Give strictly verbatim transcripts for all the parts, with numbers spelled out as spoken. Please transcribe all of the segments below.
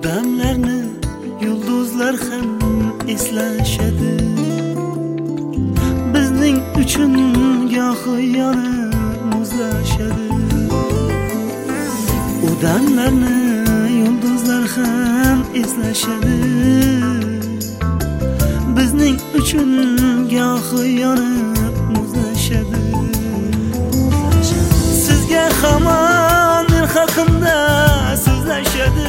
damlarni yulduzlar ham eslashadi. Bizning uchun gohi yonib muzlashadi. U damlarni yulduzlar ham eslashadi. Bizning uchun gohi yonib muzlashadi. Sizga hamon men haqimda so'zlashadi.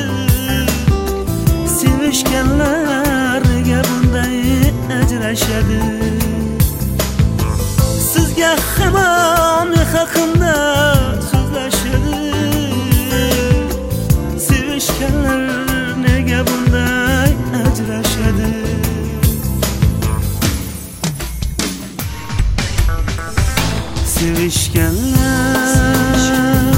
Sevishganlar nega bunday ajrashadi? Sizga hamon men haqimda so'zlashadi. Sevishganlar nega bunday ajrashadi? Sevishganlar,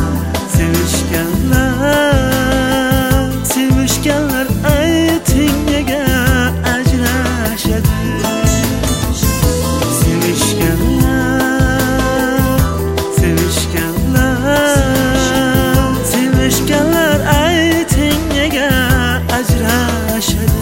sevishganlar, sevishganlar ayting nega ajrashadi? Sevishganlar, sevishganlar, sevishganlar ayting nega ajrashadi?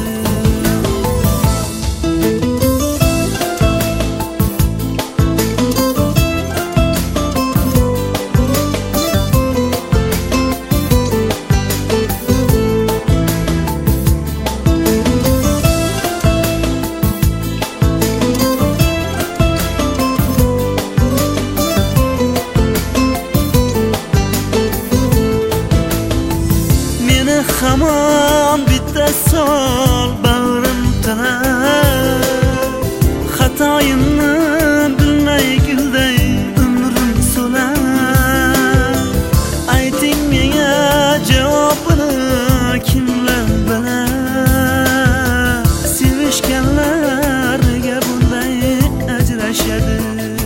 Hamon bitta savol bag'rim tinar. Xatoyimni bilmay gulday umrim so'lar. Ayting menga javobini kimlar bilar? Sevishganlar nega bunday ajrashadi?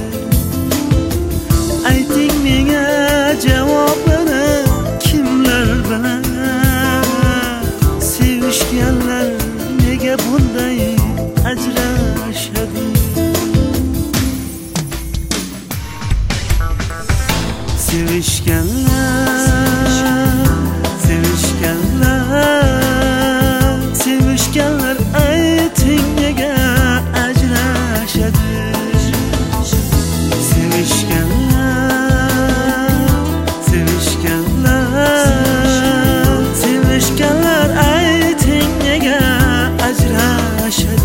Ayting menga javobini kimlar bilar? Sevishganlar nega bunday ajrashadi? Sevishganlar, sevishganlar, sevishganlar ayting nega ajrashadi? Sevishganlar, sevishganlar, sevishganlar ayting nega ajrashadi?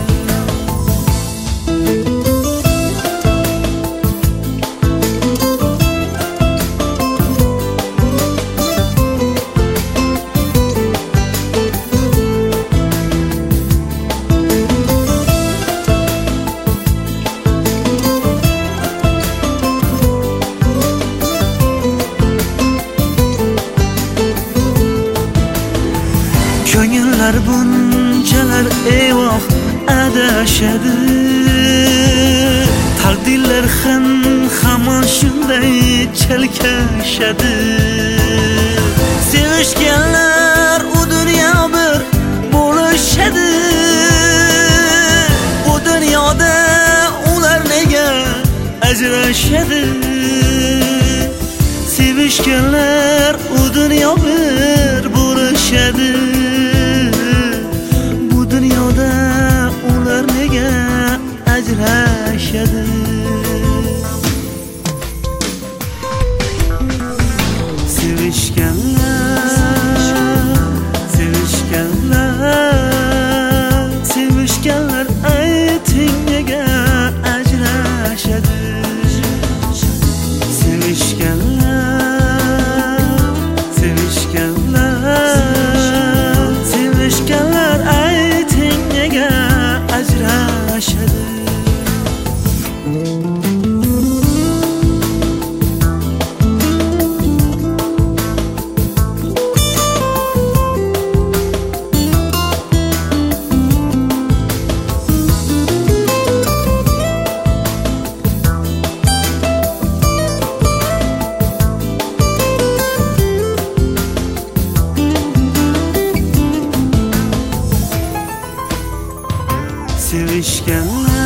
Ko'ngillar bunchalar evoh adashadi. Taqdirlar ham hamon shunday chalkashadi. Sevishganlar u dunyo bir bo'lishadi. Bu dunyoda ular nega ajrashadi? Sevishganlar u dunyo bir bo'lishadi. Bu dunyoda ular nega ajrashadi? Sevishganlar, sevishganlar, sevishganlar ayting nega ajrashadi? Sevishganlar, sevishganlar, sevishganlar ayting nega ajrashadi? Sevishganlar